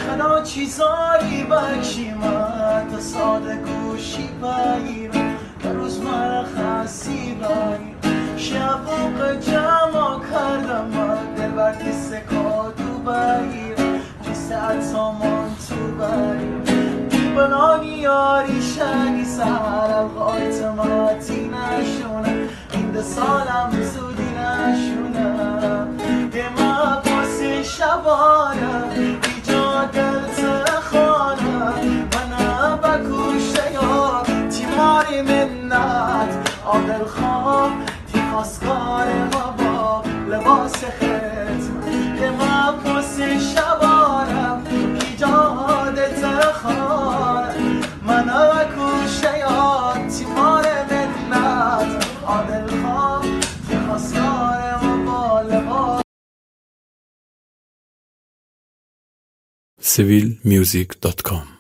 خدا چیزاری بکشیمت تا ساده گوشی بگیرم در روز مرخصی بگیرم شبوق جمع کردم دل بر کسه کادو بگیرم جیسه اتامان تو بگیرم بنانی یاری شنی سهر القایتماتی نشونه این ده سالم زودی نشونه یه مباسی شبانه ایجا دلت خانه من بکوشه یا تیماری منت آدل خواب تی خواستگار ما با لباس ختم یه مباسی شبانه ایجا دلت خانه من بکوشه یا تیمار منت آدل خواب تی خواستگار ما با لباس civilmusic.com